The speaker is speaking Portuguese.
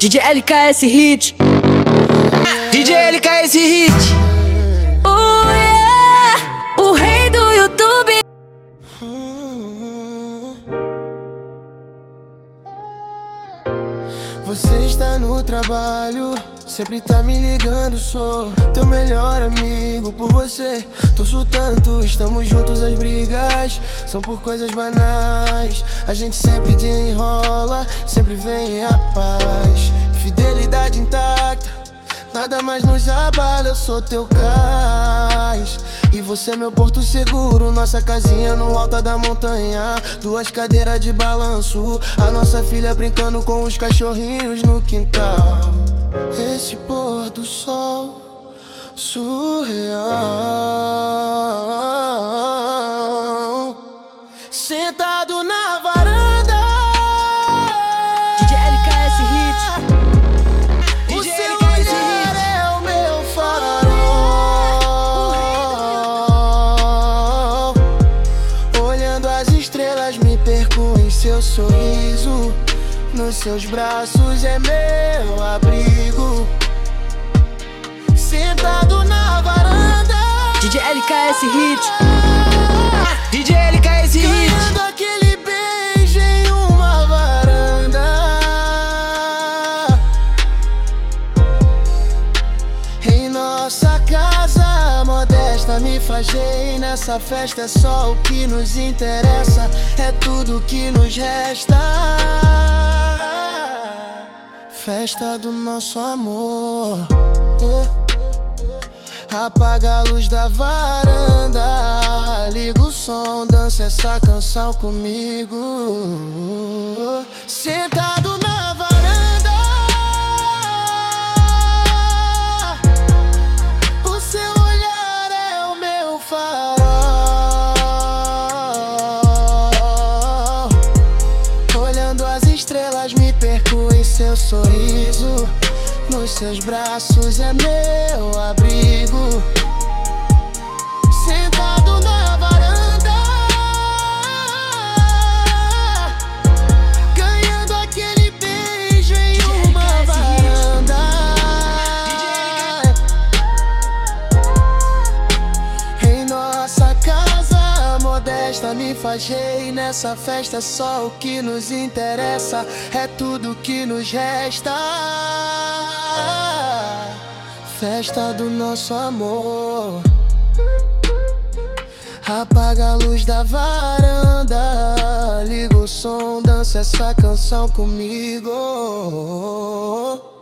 DJ LKS Hit. DJ LKS Hit. Oh yeah, o rei do YouTube. Você está no trabalho, sempre tá me ligando. Sou teu melhor amigo, por você torço tanto. Estamos juntos, as brigas são por coisas banais. A gente sempre desenrola, sempre vem a paz. Fidelidade intacta, nada mais nos abala. Eu sou teu cais e você é meu porto seguro. Nossa casinha no alto da montanha, duas cadeiras de balanço, a nossa filha brincando com os cachorrinhos no quintal. Esse pôr do sol surreal, sentado na varanda. DJ LKS Hit. O seu olhar é o meu farol. Olhando as estrelas me perco em seu sorriso. Nos seus braços é meu abrigo. Sentado na varanda. DJ LKS Hit. DJ LKS Hit. Ganhando aquele beijo em uma varanda. Em nossa casa modesta me fajei. Nessa festa é só o que nos interessa, é tudo que nos resta. Festa do nosso amor. Apaga a luz da varanda, liga o som, dança essa canção comigo. Sentado na varanda, o seu olhar é o meu farol. Olhando as estrelas me perco em seu sorriso. Nos seus braços é meu abrigo. Sentado na varanda, ganhando aquele beijo em uma varanda. Em nossa casa modesta me fajei. Nessa festa é só o que nos interessa, é tudo que nos resta. Festa do nosso amor. Apaga a luz da varanda, liga o som, dança essa canção comigo.